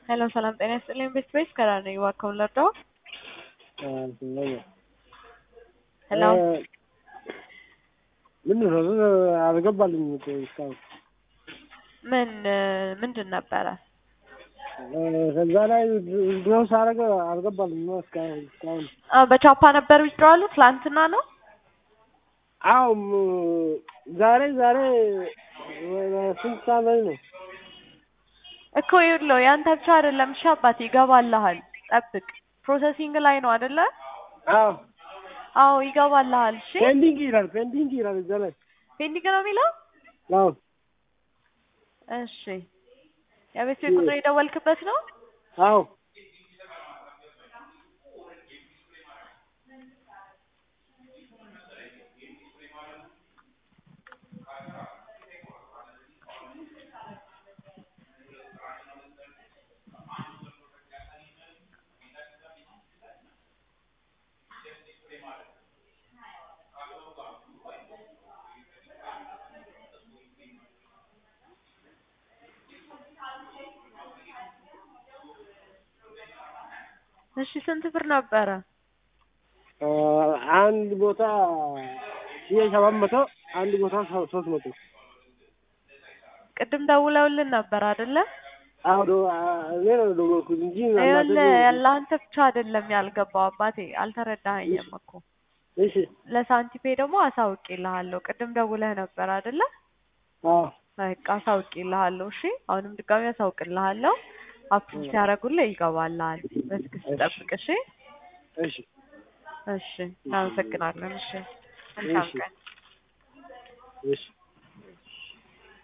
ሄሎ ሰላም ጤና ይስጥልኝ። ቤት ከራኔ ዋካው ለርዶ ሄሎ ምን ነው አልገባልኝ እስካሁን ምንድን ነበረ? ከዛ ላይ ቪዲዮ ሳረገ አልገባልኝ ነው እስካሁን። በቻፓ ነበር ዊዝድሮዋሉ ትላንትና ነው? አው ዛሬ ስንት ሰዓት ላይ ነው እኮ ይኸውልህ ያንተ ብቻ አይደለም። እሺ አባቴ ይገባልሃል። ጠብቅ። ፕሮሰሲንግ ላይ ነው አይደለ? አዎ ይገባልሃል። እሺ ፔንዲንግ ይላል እዛ ላይ ፔንዲንግ ነው የሚለው? አዎ እሺ የቤት ቁጥር የደወልክበት ነው? አዎ እሺ ስንት ብር ነበረ? አንድ ቦታ 700 አንድ ቦታ 300 ቅድም ደውለውልን ነበር አይደለ? አዎ ሌላ ደውልኩት እንጂ ለአንተ ብቻ አይደለም ያልገባው አባቴ፣ አልተረዳኸኝም እኮ። እሺ ለሳንቲፔ ደግሞ አሳውቅልሃለሁ። ቅድም ደውለህ ነበር አይደለ? አዎ በቃ አሳውቅልሃለሁ። እሺ አሁንም ድጋሚ አሳውቅልሃለሁ። አፕሩቭ ሲያደርጉልህ ይገባልሃል። በትዕግስት ጠብቅ። እሺ እሺ እሺ እናመሰግናለን። እሺ መልካም ቀን። እሺ